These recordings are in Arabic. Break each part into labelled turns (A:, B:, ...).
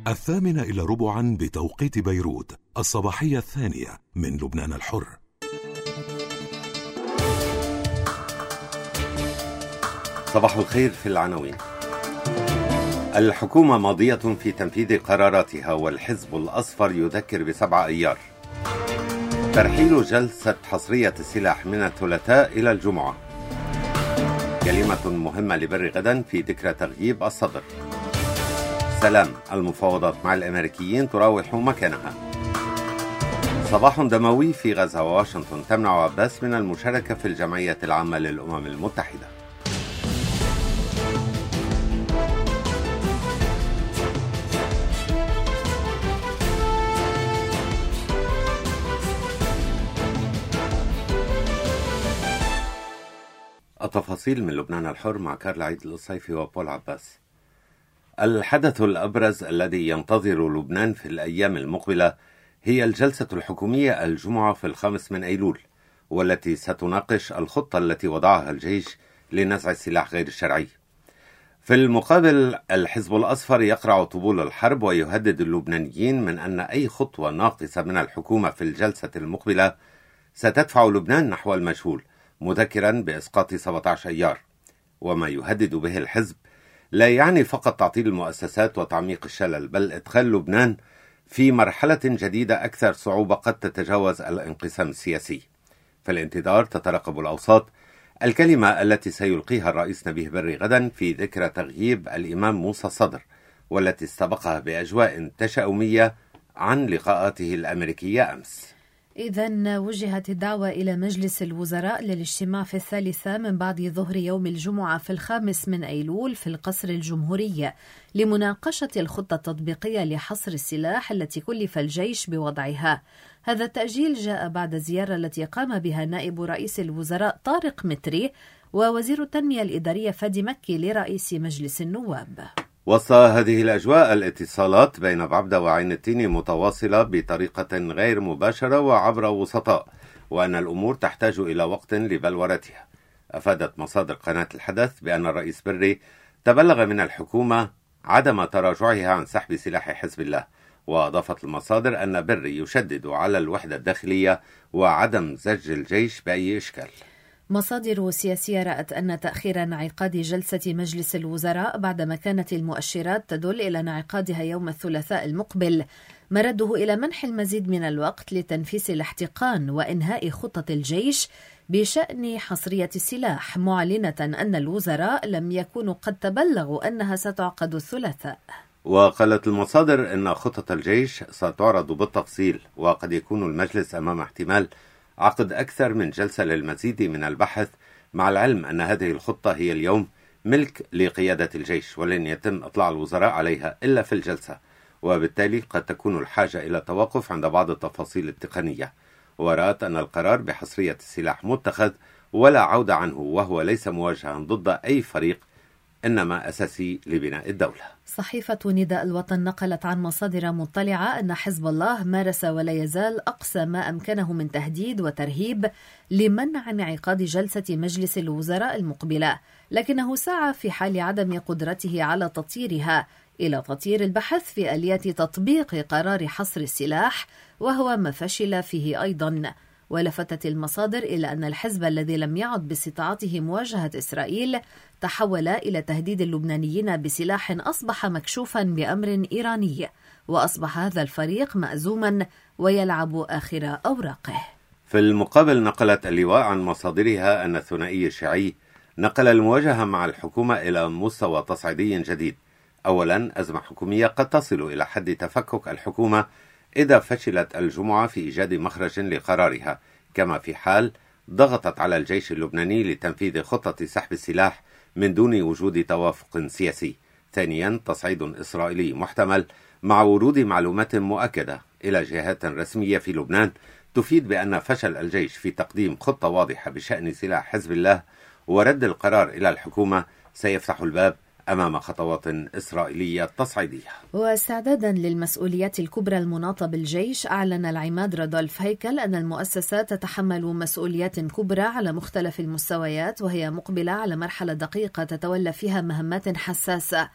A: 8:45 بتوقيت بيروت، الصباحية الثانية من لبنان الحر.
B: صباح الخير. في العناوين: الحكومة ماضية في تنفيذ قراراتها، والحزب الأصفر يذكر ب7 أيار. ترحيل جلسة حصرية السلاح من الثلاثاء إلى الجمعة. كلمة مهمة لبر غدا في ذكرى تغييب الصدر. سلام، المفاوضات مع الأمريكيين تراوح مكانها. صباح دموي في غزة، وواشنطن تمنع عباس من المشاركة في الجمعية العامة للأمم المتحدة. التفاصيل من لبنان الحر مع كارل عيد القصيفي وبول عباس. الحدث الأبرز الذي ينتظر لبنان في الأيام المقبلة هي الجلسة الحكومية الجمعة في 5 من أيلول، والتي ستناقش الخطة التي وضعها الجيش لنزع السلاح غير الشرعي. في المقابل، الحزب الأصفر يقرع طبول الحرب ويهدد اللبنانيين من أن أي خطوة ناقصة من الحكومة في الجلسة المقبلة ستدفع لبنان نحو المجهول، مذكرا بإسقاط 17 أيار. وما يهدد به الحزب لا يعني فقط تعطيل المؤسسات وتعميق الشلل، بل إدخال لبنان في مرحلة جديدة أكثر صعوبة قد تتجاوز الانقسام السياسي. في الانتظار تترقب الأوساط الكلمة التي سيلقيها الرئيس نبيه بري غدا في ذكرى تغييب الإمام موسى الصدر، والتي استبقها بأجواء تشاؤمية عن لقاءاته الأمريكية أمس.
C: إذن وجهت الدعوة إلى مجلس الوزراء للاجتماع في 3 من بعد ظهر يوم الجمعة في 5 من أيلول في القصر الجمهوري لمناقشة الخطة التطبيقية لحصر السلاح التي كلف الجيش بوضعها. هذا التأجيل جاء بعد الزيارة التي قام بها نائب رئيس الوزراء طارق متري ووزير التنمية الإدارية فادي مكي لرئيس مجلس النواب.
B: وسط هذه الأجواء، الاتصالات بين بعبدة وعين التين متواصلة بطريقة غير مباشرة وعبر وسطاء، وأن الأمور تحتاج إلى وقت لبلورتها. أفادت مصادر قناة الحدث بأن الرئيس بري تبلغ من الحكومة عدم تراجعها عن سحب سلاح حزب الله، وأضافت المصادر أن بري يشدد على الوحدة الداخلية وعدم زج الجيش بأي إشكال.
C: مصادر سياسية رأت أن تأخير انعقاد جلسة مجلس الوزراء بعدما كانت المؤشرات تدل إلى انعقادها يوم الثلاثاء المقبل مرده إلى منح المزيد من الوقت لتنفيذ الاحتقان وإنهاء خطة الجيش بشأن حصرية السلاح، معلنة أن الوزراء لم يكونوا قد تبلغوا أنها ستعقد الثلاثاء.
B: وقالت المصادر أن خطة الجيش ستعرض بالتفصيل، وقد يكون المجلس أمام احتمال عقد أكثر من جلسة للمزيد من البحث، مع العلم أن هذه الخطة هي اليوم ملك لقيادة الجيش، ولن يتم إطلاع الوزراء عليها إلا في الجلسة، وبالتالي قد تكون الحاجة إلى التوقف عند بعض التفاصيل التقنية. ورأت أن القرار بحصرية السلاح متخذ ولا عودة عنه، وهو ليس موجها ضد أي فريق، إنما أساسي لبناء الدولة.
C: صحيفة نداء الوطن نقلت عن مصادر مطلعة أن حزب الله مارس ولا يزال أقصى ما أمكنه من تهديد وترهيب لمنع انعقاد جلسة مجلس الوزراء المقبلة، لكنه سعى في حال عدم قدرته على تطييرها إلى تطيير البحث في آليات تطبيق قرار حصر السلاح، وهو ما فشل فيه أيضا. ولفتت المصادر إلى أن الحزب الذي لم يعد باستطاعته مواجهة إسرائيل تحول إلى تهديد اللبنانيين بسلاح أصبح مكشوفا بأمر إيراني، وأصبح هذا الفريق مأزوما ويلعب آخر أوراقه.
B: في المقابل، نقلت اللواء عن مصادرها أن الثنائي الشيعي نقل المواجهة مع الحكومة إلى مستوى تصعيدي جديد. أولا، أزمة حكومية قد تصل إلى حد تفكك الحكومة إذا فشلت الجمعة في إيجاد مخرج لقرارها، كما في حال ضغطت على الجيش اللبناني لتنفيذ خطة سحب السلاح من دون وجود توافق سياسي. ثانيا، تصعيد إسرائيلي محتمل مع ورود معلومات مؤكدة إلى جهات رسمية في لبنان تفيد بأن فشل الجيش في تقديم خطة واضحة بشأن سلاح حزب الله ورد القرار إلى الحكومة سيفتح الباب أمام خطوات إسرائيلية تصعيدية.
C: واستعدادا للمسؤوليات الكبرى المناطة بالجيش، أعلن العماد رادولف هيكل أن المؤسسة تتحمل مسؤوليات كبرى على مختلف المستويات، وهي مقبلة على مرحلة دقيقة تتولى فيها مهمات حساسة.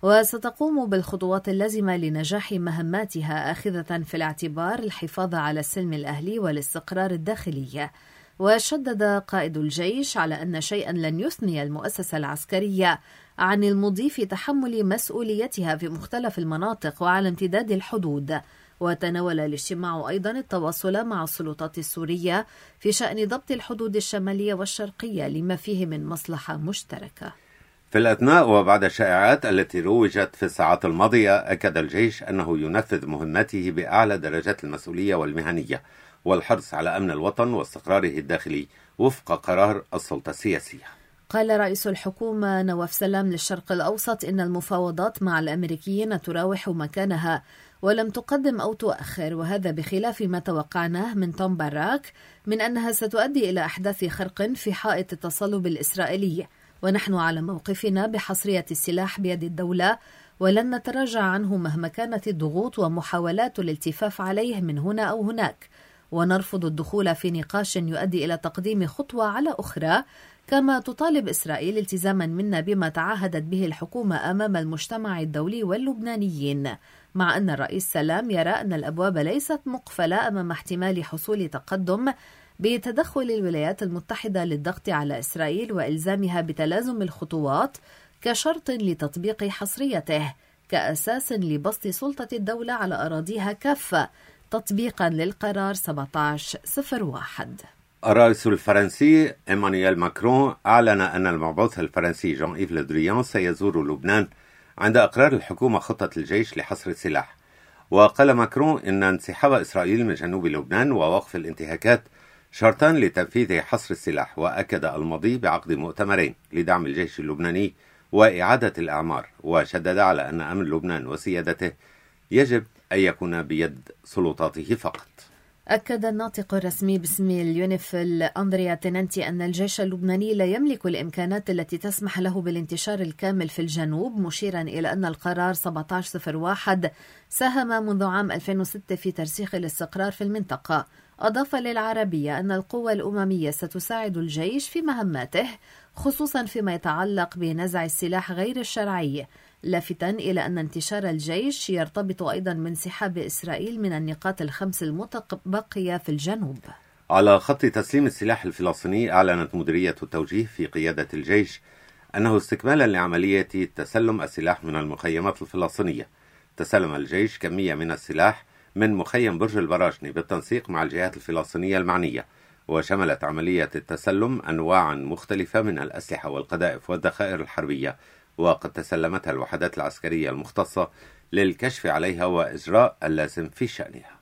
C: وستقوم بالخطوات اللازمة لنجاح مهماتها، آخذة في الاعتبار الحفاظ على السلم الأهلي والاستقرار الداخلي. وشدد قائد الجيش على أن شيئا لن يثني المؤسسة العسكرية عن المضي في تحمل مسؤوليتها في مختلف المناطق وعلى امتداد الحدود. وتناول الاجتماع أيضا التواصل مع السلطات السورية في شأن ضبط الحدود الشمالية والشرقية لما فيه من مصلحة مشتركة.
B: في الأثناء وبعد الشائعات التي روجت في الساعات الماضية، أكد الجيش أنه ينفذ مهمته بأعلى درجات المسؤولية والمهنية والحرص على أمن الوطن واستقراره الداخلي وفق قرار السلطة السياسية.
C: قال رئيس الحكومة نواف سلام للشرق الأوسط إن المفاوضات مع الأمريكيين تراوح مكانها ولم تقدم أو تؤخر، وهذا بخلاف ما توقعناه من توم باراك من أنها ستؤدي إلى أحداث خرق في حائط التصلب الإسرائيلي. ونحن على موقفنا بحصرية السلاح بيد الدولة ولن نتراجع عنه مهما كانت الضغوط ومحاولات الالتفاف عليه من هنا أو هناك، ونرفض الدخول في نقاش يؤدي إلى تقديم خطوة على أخرى، كما تطالب إسرائيل التزاما منا بما تعهدت به الحكومة أمام المجتمع الدولي واللبنانيين، مع أن الرئيس سلام يرى أن الأبواب ليست مقفلة أمام احتمال حصول تقدم بتدخل الولايات المتحدة للضغط على إسرائيل وإلزامها بتلازم الخطوات كشرط لتطبيق حصريته كأساس لبسط سلطة الدولة على أراضيها كافة تطبيقا للقرار 1701.
B: الرئيس الفرنسي إيمانويل ماكرون أعلن أن المبعوث الفرنسي جان إيف لو دريان سيزور لبنان عند إقرار الحكومة خطة الجيش لحصر السلاح. وقال ماكرون إن انسحاب إسرائيل من جنوب لبنان ووقف الانتهاكات شرطان لتنفيذ حصر السلاح، وأكد الماضي بعقد مؤتمرين لدعم الجيش اللبناني وإعادة الأعمار، وشدد على أن أمن لبنان وسيادته يجب أن يكون بيد سلطاته فقط.
C: أكد الناطق الرسمي باسم اليونيفيل أندريا تيننتي أن الجيش اللبناني لا يملك الإمكانات التي تسمح له بالانتشار الكامل في الجنوب، مشيرا إلى أن القرار 1701 ساهم منذ عام 2006 في ترسيخ الاستقرار في المنطقة. أضاف للعربية أن القوى الأممية ستساعد الجيش في مهماته، خصوصا فيما يتعلق بنزع السلاح غير الشرعي، لافتا إلى أن انتشار الجيش يرتبط أيضا بانسحاب إسرائيل من النقاط الخمس المتبقية في الجنوب.
B: على خط تسليم السلاح الفلسطيني، أعلنت مديرية التوجيه في قيادة الجيش أنه استكمالا لعملية تسلم السلاح من المخيمات الفلسطينية، تسلم الجيش كمية من السلاح من مخيم برج البراجني بالتنسيق مع الجهات الفلسطينية المعنية، وشملت عملية التسلم أنواعا مختلفة من الأسلحة والقذائف والذخائر الحربية، وقد تسلمتها الوحدات العسكرية المختصة للكشف عليها وإجراء اللازم في شأنها.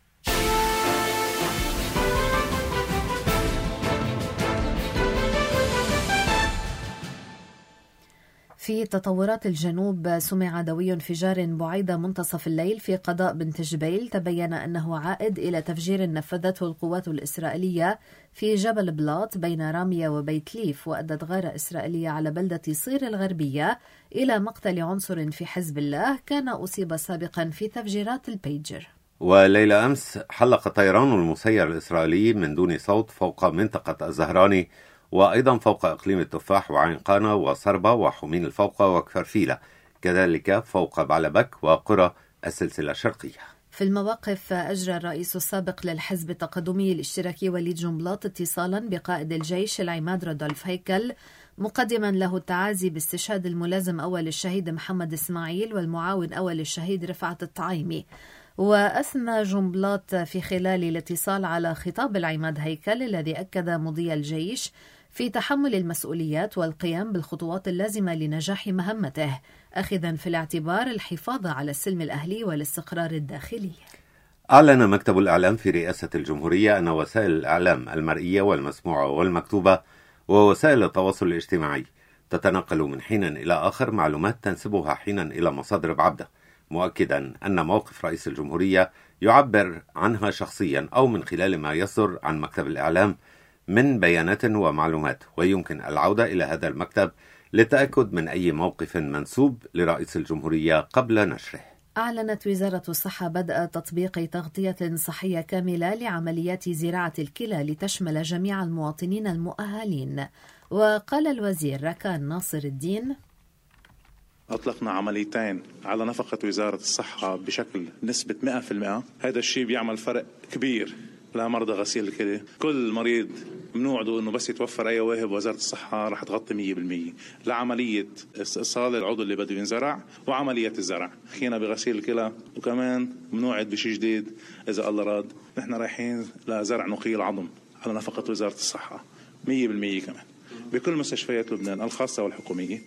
C: في تطورات الجنوب، سمع دوي انفجار بعيد منتصف الليل في قضاء بنت جبيل تبين أنه عائد إلى تفجير نفذته القوات الإسرائيلية في جبل بلاط بين رامية وبيت ليف، وأدت غارة إسرائيلية على بلدة صير الغربية إلى مقتل عنصر في حزب الله كان أصيب سابقا في تفجيرات البيجر.
B: وليلة أمس حلق طيران المسير الإسرائيلي من دون صوت فوق منطقة الزهراني، وأيضا فوق إقليم التفاح وعين قانا وصربة وحمين الفوقة وكفرفيلة، كذلك فوق بعلبك وقرى السلسلة الشرقية.
C: في المواقف، أجرى الرئيس السابق للحزب التقدمي الاشتراكي وليد جنبلاط اتصالا بقائد الجيش العماد رودولف هيكل، مقدما له التعازي باستشهاد الملازم أول الشهيد محمد إسماعيل والمعاون أول الشهيد رفعت الطعيمي. وأثنى جنبلاط في خلال الاتصال على خطاب العماد هيكل الذي أكد مضي الجيش في تحمل المسؤوليات والقيام بالخطوات اللازمة لنجاح مهمته، أخذا في الاعتبار الحفاظ على السلم الأهلي والاستقرار الداخلي.
B: أعلن مكتب الإعلام في رئاسة الجمهورية أن وسائل الإعلام المرئية والمسموعة والمكتوبة ووسائل التواصل الاجتماعي تتنقل من حين إلى آخر معلومات تنسبها حينا إلى مصادر بعدة، مؤكدا أن موقف رئيس الجمهورية يعبر عنها شخصيا أو من خلال ما يصدر عن مكتب الإعلام من بيانات ومعلومات، ويمكن العودة إلى هذا المكتب للتأكد من أي موقف منسوب لرئيس الجمهورية قبل نشره.
C: أعلنت وزارة الصحة بدء تطبيق تغطية صحية كاملة لعمليات زراعة الكلى لتشمل جميع المواطنين المؤهلين. وقال الوزير ركان ناصر الدين:
D: أطلقنا عمليتين على نفقة وزارة الصحة بشكل نسبة 100%. هذا الشيء بيعمل فرق كبير لمرضى غسيل الكلى. كل مريض منوعده انه بس يتوفر اي واهب وزارة الصحة رح تغطي 100% لعملية استئصال العضو اللي بده ينزرع وعملية الزرع. حكينا بغسيل الكلى وكمان منوعد بشيء جديد اذا الله راد. نحن رايحين لزرع نقيل عظم على نفقة وزارة الصحة 100% كمان بكل مستشفيات لبنان الخاصة والحكومية.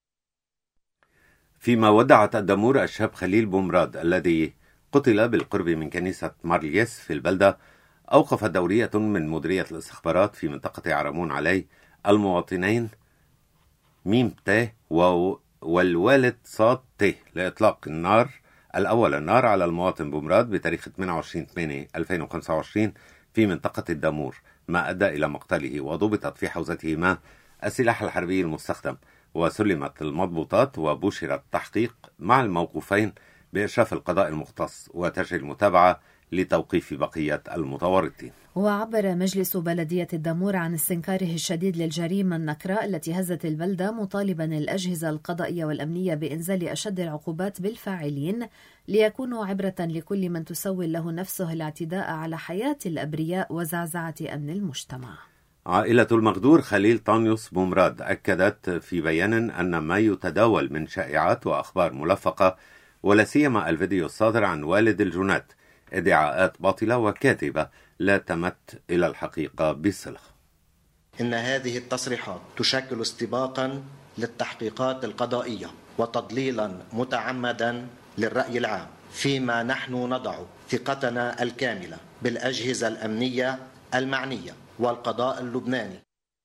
B: فيما ودعت الدمور الشاب خليل بومراد الذي قتل بالقرب من كنيسة مارليس في البلدة، أوقفت دورية من مديرية الاستخبارات في منطقة عرمون علي المواطنين ميم ت والوالد صاد ت لإطلاق النار على المواطن بومراد بتاريخ 28/8/2025 في منطقة الدمور، ما أدى إلى مقتله، وضبطت في حوزتهما السلاح الحربي المستخدم، وسلمت المضبوطات وبشر التحقيق مع الموقوفين بإشراف القضاء المختص، وتجري المتابعة لتوقيف بقية المتورطين.
C: وعبر مجلس بلدية الدمور عن استنكاره الشديد للجريمة النكراء التي هزت البلدة، مطالبا الأجهزة القضائية والأمنية بإنزال أشد العقوبات بالفاعلين ليكونوا عبرة لكل من تسول له نفسه الاعتداء على حياة الأبرياء وزعزعة أمن المجتمع.
B: عائلة المغدور خليل طانيوس بومراد أكدت في بيان أن ما يتداول من شائعات وأخبار ملفقة، ولا سيما الفيديو الصادر عن والد الجنات، ادعاءات باطلة وكاذبة لا تمت إلى الحقيقة بصلة.
E: إن هذه التصريحات تشكل استباقا للتحقيقات القضائية وتضليلا متعمدا للرأي العام، فيما نحن نضع ثقتنا الكاملة بالأجهزة الأمنية المعنية والقضاء اللبناني.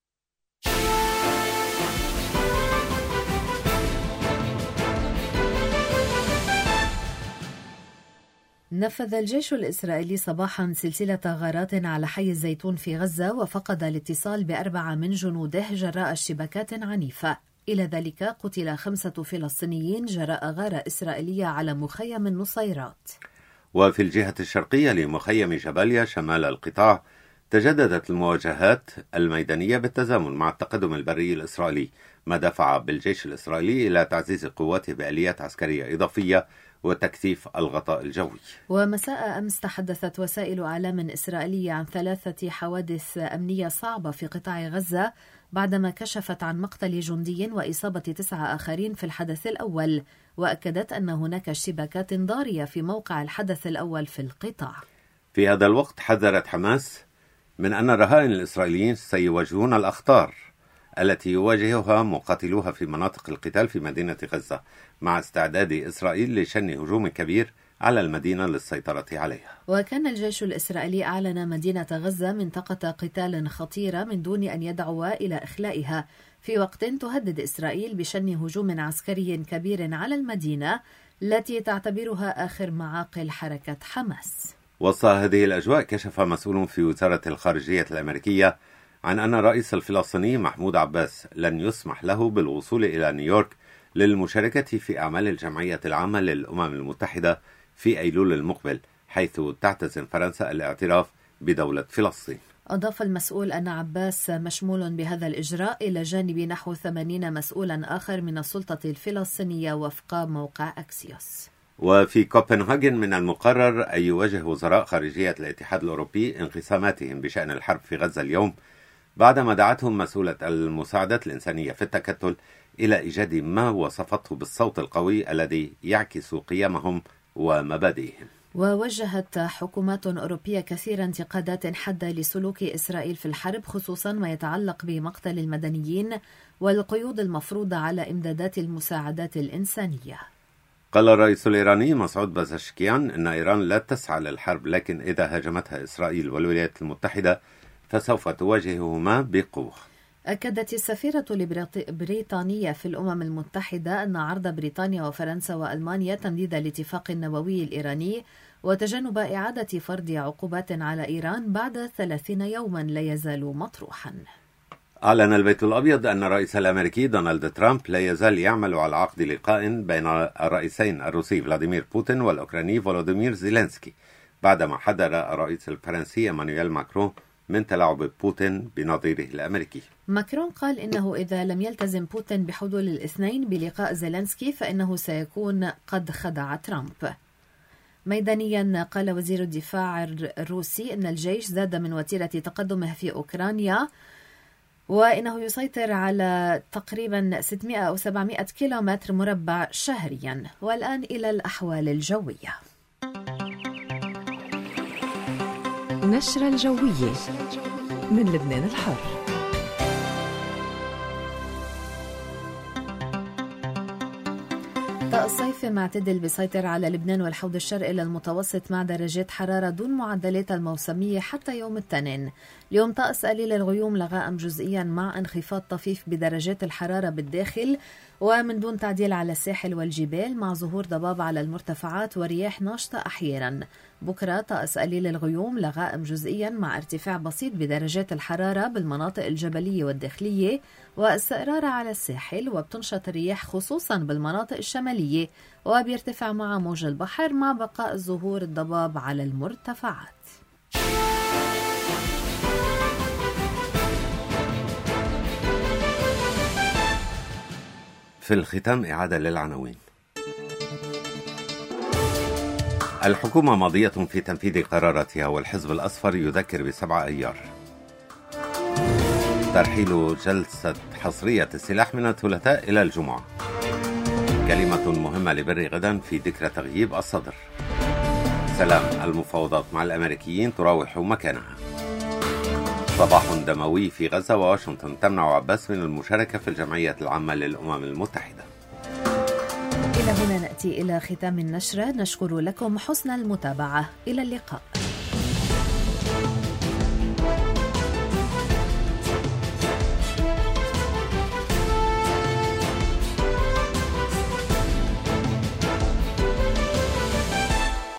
C: نفذ الجيش الإسرائيلي صباحا سلسلة غارات على حي الزيتون في غزة، وفقد الاتصال ب4 من جنوده جراء اشتباكات عنيفة. إلى ذلك قتل 5 فلسطينيين جراء غارة إسرائيلية على مخيم النصيرات.
B: وفي الجهة الشرقية لمخيم جباليا شمال القطاع تجددت المواجهات الميدانية بالتزامن مع التقدم البري الإسرائيلي، ما دفع بالجيش الإسرائيلي إلى تعزيز قواته بآليات عسكرية إضافية وتكثيف الغطاء الجوي.
C: ومساء أمس تحدثت وسائل إعلام إسرائيلية عن 3 حوادث أمنية صعبة في قطاع غزة بعدما كشفت عن مقتل جندي وإصابة 9 آخرين في الحدث الأول، وأكدت أن هناك اشتباكات ضارية في موقع الحدث الأول في القطاع.
B: في هذا الوقت حذرت حماس من أن الرهائن الإسرائيليين سيواجهون الأخطار التي يواجهها مقاتلوها في مناطق القتال في مدينة غزة، مع استعداد إسرائيل لشن هجوم كبير على المدينة للسيطرة عليها.
C: وكان الجيش الإسرائيلي أعلن مدينة غزة منطقة قتال خطيرة من دون أن يدعو إلى إخلائها، في وقت تهدد إسرائيل بشن هجوم عسكري كبير على المدينة التي تعتبرها آخر معاقل حركة حماس.
B: وسط هذه الأجواء كشف مسؤول في وزارة الخارجية الأمريكية عن أن الرئيس الفلسطيني محمود عباس لن يسمح له بالوصول إلى نيويورك للمشاركة في أعمال الجمعية العامة للأمم المتحدة في أيلول المقبل، حيث تعتزم فرنسا الاعتراف بدولة فلسطين.
C: أضاف المسؤول أن عباس مشمول بهذا الإجراء إلى جانب نحو 80 مسؤولا آخر من السلطة الفلسطينية وفق موقع أكسيوس.
B: وفي كوبنهاجن من المقرر أن يواجه وزراء خارجية الاتحاد الأوروبي انقساماتهم بشأن الحرب في غزة اليوم، بعدما دعتهم مسؤولة المساعدات الإنسانية في التكتل إلى إيجاد ما وصفته بالصوت القوي الذي يعكس قيمهم ومبادئهم.
C: ووجهت حكومات أوروبية كثيرة انتقادات حادة لسلوك إسرائيل في الحرب، خصوصا ما يتعلق بمقتل المدنيين والقيود المفروضة على إمدادات المساعدات الإنسانية.
B: قال الرئيس الإيراني مسعود بازشكيان أن إيران لا تسعى للحرب، لكن إذا هاجمتها إسرائيل والولايات المتحدة فسوف تواجههما بقوة.
C: أكدت السفيرة البريطانية في الأمم المتحدة أن عرض بريطانيا وفرنسا وألمانيا تمديد الاتفاق النووي الإيراني وتجنب إعادة فرض عقوبات على إيران بعد 30 يوما لا يزال مطروحا.
B: أعلن البيت الأبيض أن الرئيس الأمريكي دونالد ترامب لا يزال يعمل على عقد لقاء بين الرئيسين الروسي فلاديمير بوتين والأوكراني فولوديمير زيلينسكي، بعدما حذر الرئيس الفرنسي إيمانويل ماكرون من تلاعب بوتين بنظيره الأمريكي.
C: ماكرون قال إنه إذا لم يلتزم بوتين بحضور الاثنين بلقاء زيلينسكي فإنه سيكون قد خدع ترامب. ميدانيا قال وزير الدفاع الروسي إن الجيش زاد من وتيرة تقدمه في أوكرانيا، وإنه يسيطر على تقريبا 600 أو 700 كيلومتر مربع شهريا. والآن إلى الأحوال الجوية.
F: نشرة الجوية من لبنان الحر.
C: طقس صيفي معتدل بيسيطر على لبنان والحوض الشرقي للمتوسط مع درجات حرارة دون معدلات الموسمية حتى يوم الاثنين. اليوم طقس قليل الغيوم لغائم جزئيا مع انخفاض طفيف بدرجات الحرارة بالداخل ومن دون تعديل على الساحل والجبال مع ظهور ضباب على المرتفعات ورياح ناشطة أحيانا. بكرة طقس قليل الغيوم لغائم جزئيا مع ارتفاع بسيط بدرجات الحرارة بالمناطق الجبلية والداخلية واستقرار على الساحل، وبتنشط الرياح خصوصا بالمناطق الشمالية وبيرتفع مع موج البحر مع بقاء ظهور الضباب على المرتفعات.
B: في الختام إعادة للعناوين. الحكومة ماضية في تنفيذ قراراتها والحزب الأصفر يذكر ب7 أيار. ترحيل جلسة حصرية السلاح من الثلاثاء إلى الجمعة. كلمة مهمة لبر غدا في ذكرى تغييب الصدر. سلام المفاوضات مع الأمريكيين تراوح مكانها. صباح دموي في غزة وواشنطن تمنع عباس من المشاركة في الجمعية العامة للأمم المتحدة.
C: إلى هنا نأتي إلى ختام النشرة، نشكر لكم حسن المتابعة، إلى اللقاء.